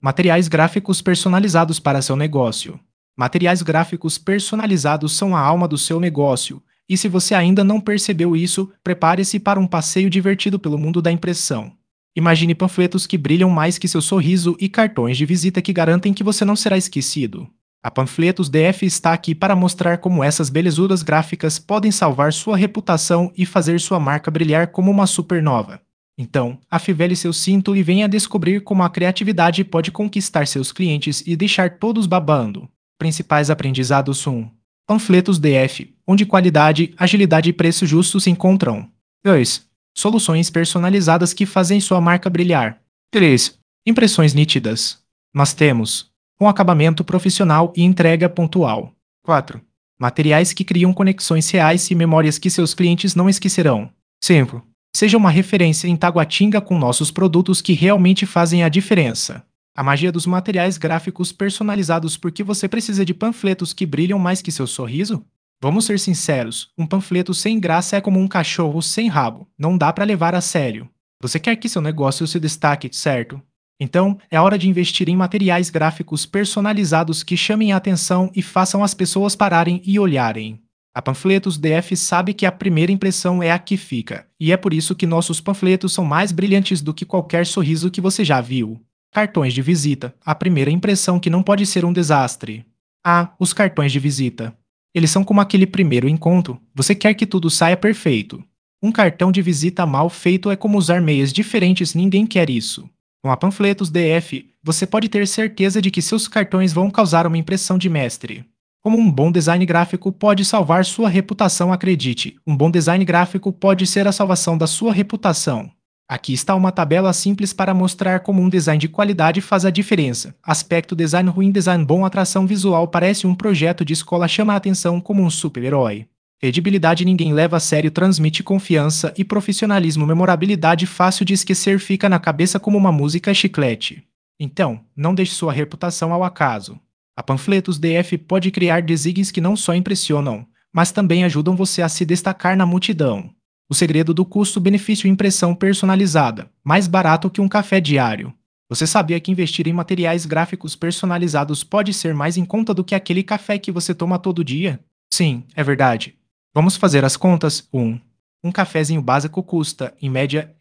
Materiais gráficos personalizados para seu negócio. Materiais gráficos personalizados são a alma do seu negócio, e se você ainda não percebeu isso, prepare-se para um passeio divertido pelo mundo da impressão. Imagine panfletos que brilham mais que seu sorriso e cartões de visita que garantem que você não será esquecido. A Panfletos DF está aqui para mostrar como essas belezuras gráficas podem salvar sua reputação e fazer sua marca brilhar como uma supernova. Então, afivele seu cinto e venha descobrir como a criatividade pode conquistar seus clientes e deixar todos babando. Principais aprendizados 1. Panfletos DF, onde qualidade, agilidade e preço justo se encontram. 2. Soluções personalizadas que fazem sua marca brilhar. 3. Impressões nítidas. Nós temos um acabamento profissional e entrega pontual. 4. Materiais que criam conexões reais e memórias que seus clientes não esquecerão. 5. Seja uma referência em Taguatinga com nossos produtos que realmente fazem a diferença. A magia dos materiais gráficos personalizados. Por que você precisa de panfletos que brilham mais que seu sorriso? Vamos ser sinceros, um panfleto sem graça é como um cachorro sem rabo, não dá para levar a sério. Você quer que seu negócio se destaque, certo? Então, é hora de investir em materiais gráficos personalizados que chamem a atenção e façam as pessoas pararem e olharem. A Panfletos DF sabe que a primeira impressão é a que fica, e é por isso que nossos panfletos são mais brilhantes do que qualquer sorriso que você já viu. Cartões de visita, a primeira impressão que não pode ser um desastre. Os cartões de visita. Eles são como aquele primeiro encontro, você quer que tudo saia perfeito. Um cartão de visita mal feito é como usar meias diferentes, ninguém quer isso. Com a Panfletos DF, você pode ter certeza de que seus cartões vão causar uma impressão de mestre. Como um bom design gráfico pode salvar sua reputação, acredite, um bom design gráfico pode ser a salvação da sua reputação. Aqui está uma tabela simples para mostrar como um design de qualidade faz a diferença. Aspecto design ruim, design bom, atração visual, parece um projeto de escola, chama a atenção como um super-herói. Credibilidade, ninguém leva a sério, transmite confiança e profissionalismo, memorabilidade, fácil de esquecer, fica na cabeça como uma música chiclete. Então, não deixe sua reputação ao acaso. A Panfletos DF pode criar designs que não só impressionam, mas também ajudam você a se destacar na multidão. O segredo do custo-benefício: impressão personalizada, mais barato que um café diário. Você sabia que investir em materiais gráficos personalizados pode ser mais em conta do que aquele café que você toma todo dia? Sim, é verdade. Vamos fazer as contas? Um cafezinho básico custa, em média,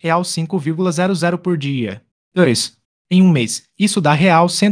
R$5,00 por dia. 2. Em um mês, isso dá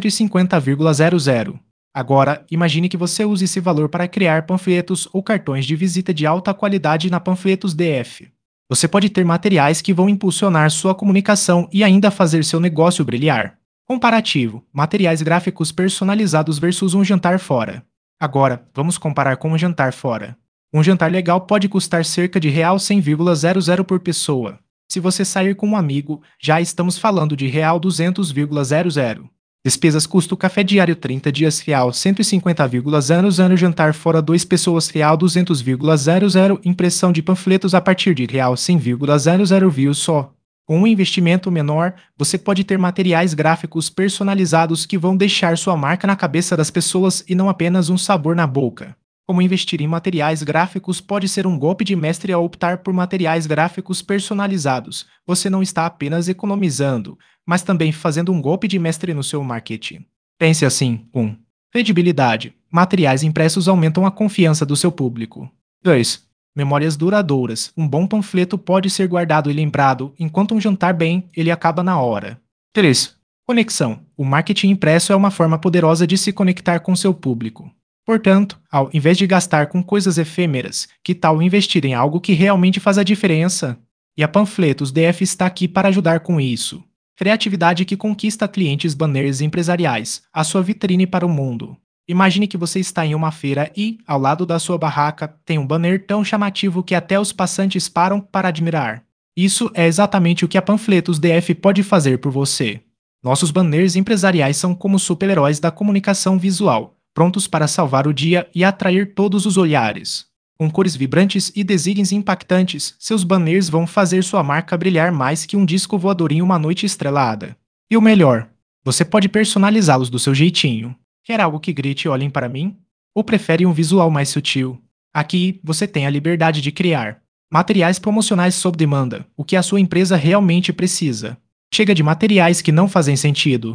R$150,00. Agora, imagine que você use esse valor para criar panfletos ou cartões de visita de alta qualidade na Panfletos DF. Você pode ter materiais que vão impulsionar sua comunicação e ainda fazer seu negócio brilhar. Comparativo: materiais gráficos personalizados versus um jantar fora. Agora, vamos comparar com um jantar fora. Um jantar legal pode custar cerca de R$100,00 por pessoa. Se você sair com um amigo, já estamos falando de R$200,00. Despesas: custo café diário 30 dias R$150,00, jantar fora 2 pessoas R$200,00, impressão de panfletos a partir de R$100,00, viu só? Com um investimento menor, você pode ter materiais gráficos personalizados que vão deixar sua marca na cabeça das pessoas e não apenas um sabor na boca. Como investir em materiais gráficos pode ser um golpe de mestre ao optar por materiais gráficos personalizados. Você não está apenas economizando, mas também fazendo um golpe de mestre no seu marketing. Pense assim: 1. Credibilidade. Materiais impressos aumentam a confiança do seu público. 2. Memórias duradouras. Um bom panfleto pode ser guardado e lembrado, enquanto um jantar bem, ele acaba na hora. 3. Conexão. O marketing impresso é uma forma poderosa de se conectar com seu público. Portanto, ao invés de gastar com coisas efêmeras, que tal investir em algo que realmente faz a diferença? E a Panfletos DF está aqui para ajudar com isso. Criatividade que conquista clientes, banners empresariais, a sua vitrine para o mundo. Imagine que você está em uma feira e, ao lado da sua barraca, tem um banner tão chamativo que até os passantes param para admirar. Isso é exatamente o que a Panfletos DF pode fazer por você. Nossos banners empresariais são como super-heróis da comunicação visual, prontos para salvar o dia e atrair todos os olhares. Com cores vibrantes e designs impactantes, seus banners vão fazer sua marca brilhar mais que um disco voador em uma noite estrelada. E o melhor, você pode personalizá-los do seu jeitinho. Quer algo que grite "olhem para mim"? Ou prefere um visual mais sutil? Aqui, você tem a liberdade de criar materiais promocionais sob demanda, o que a sua empresa realmente precisa. Chega de materiais que não fazem sentido.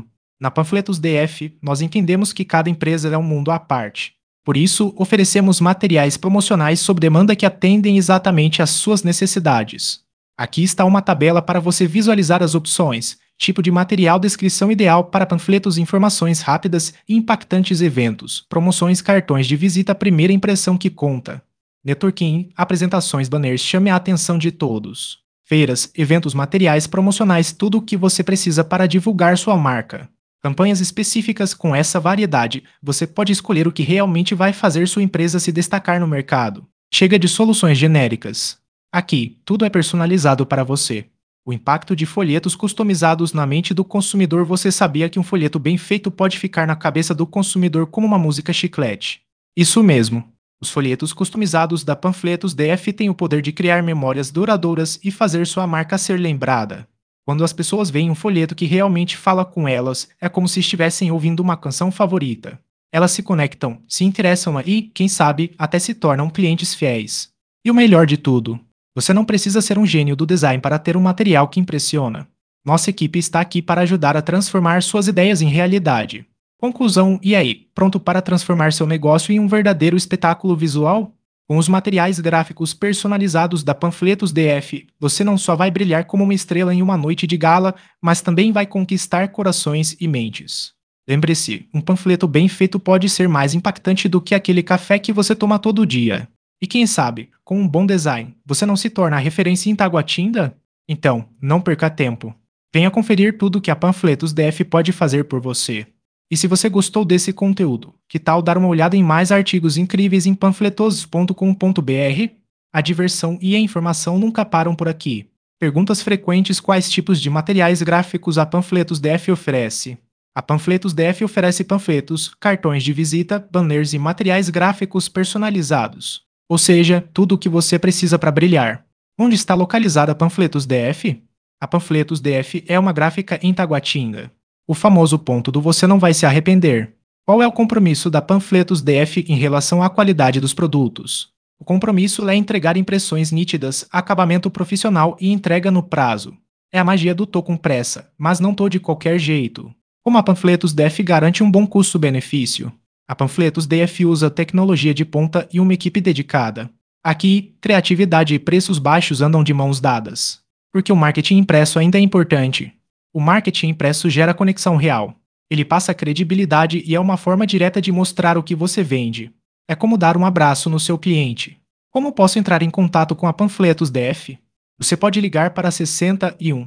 Na Panfletos DF, nós entendemos que cada empresa é um mundo à parte. Por isso, oferecemos materiais promocionais sob demanda que atendem exatamente às suas necessidades. Aqui está uma tabela para você visualizar as opções, tipo de material, descrição ideal para panfletos, informações rápidas e impactantes, eventos, promoções, cartões de visita, primeira impressão que conta. Networking, apresentações, banners, chame a atenção de todos. Feiras, eventos, materiais promocionais, tudo o que você precisa para divulgar sua marca. Campanhas específicas com essa variedade, você pode escolher o que realmente vai fazer sua empresa se destacar no mercado. Chega de soluções genéricas. Aqui, tudo é personalizado para você. O impacto de folhetos customizados na mente do consumidor. Você sabia que um folheto bem feito pode ficar na cabeça do consumidor como uma música chiclete? Isso mesmo. Os folhetos customizados da Panfletos DF têm o poder de criar memórias duradouras e fazer sua marca ser lembrada. Quando as pessoas veem um folheto que realmente fala com elas, é como se estivessem ouvindo uma canção favorita. Elas se conectam, se interessam e, quem sabe, até se tornam clientes fiéis. E o melhor de tudo, você não precisa ser um gênio do design para ter um material que impressiona. Nossa equipe está aqui para ajudar a transformar suas ideias em realidade. Conclusão: e aí, pronto para transformar seu negócio em um verdadeiro espetáculo visual? Com os materiais gráficos personalizados da Panfletos DF, você não só vai brilhar como uma estrela em uma noite de gala, mas também vai conquistar corações e mentes. Lembre-se, um panfleto bem feito pode ser mais impactante do que aquele café que você toma todo dia. E quem sabe, com um bom design, você não se torna a referência em Taguatinga? Então, não perca tempo. Venha conferir tudo que a Panfletos DF pode fazer por você. E se você gostou desse conteúdo, que tal dar uma olhada em mais artigos incríveis em panfletosos.com.br? A diversão e a informação nunca param por aqui. Perguntas frequentes: quais tipos de materiais gráficos a Panfletos DF oferece? A Panfletos DF oferece panfletos, cartões de visita, banners e materiais gráficos personalizados. Ou seja, tudo o que você precisa para brilhar. Onde está localizada a Panfletos DF? A Panfletos DF é uma gráfica em Taguatinga. O famoso ponto do você não vai se arrepender. Qual é o compromisso da Panfletos DF em relação à qualidade dos produtos? O compromisso é entregar impressões nítidas, acabamento profissional e entrega no prazo. É a magia do tô com pressa, mas não tô de qualquer jeito. Como a Panfletos DF garante um bom custo-benefício? A Panfletos DF usa tecnologia de ponta e uma equipe dedicada. Aqui, criatividade e preços baixos andam de mãos dadas. Porque o marketing impresso ainda é importante. O marketing impresso gera conexão real. Ele passa credibilidade e é uma forma direta de mostrar o que você vende. É como dar um abraço no seu cliente. Como posso entrar em contato com a Panfletos DF? Você pode ligar para 61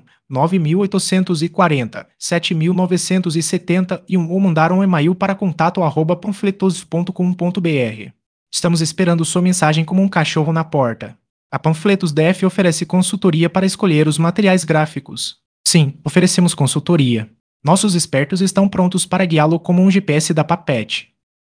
9840 7971 ou mandar um e-mail para contato@panfletosos.com.br. Estamos esperando sua mensagem como um cachorro na porta. A Panfletos DF oferece consultoria para escolher os materiais gráficos. Sim, oferecemos consultoria. Nossos espertos estão prontos para guiá-lo como um GPS da Papete.